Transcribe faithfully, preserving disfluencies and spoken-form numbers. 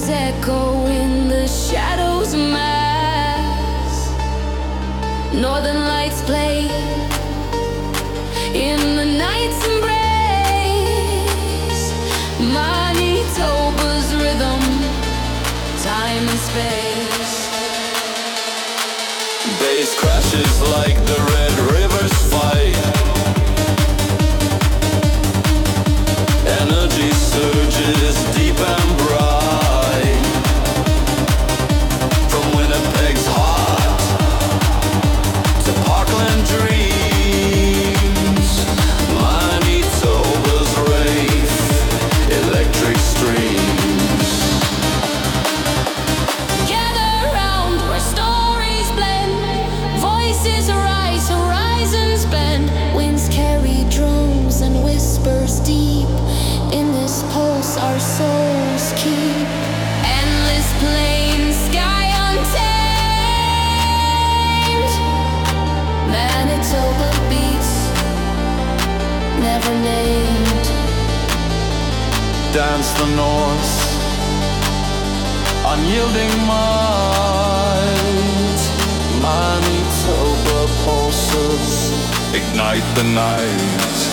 echo in the shadows mass. Northern lights play in the night's embrace. Manitoba's rhythm, time and space. Bass crashes like the Red Rivers fight. Energy surges deep and bright. From Winnipeg's heart to Parkland dreams. Manitoba's rave, electric streams. Gather round where stories blend, voices rise, horizons bend. Winds carry drums and whispers deep. In this pulse our souls keep. Endless plains, sky untamed. Manitoba beats, never named. Dance the North, unyielding might. Manitoba pulses, ignite the night.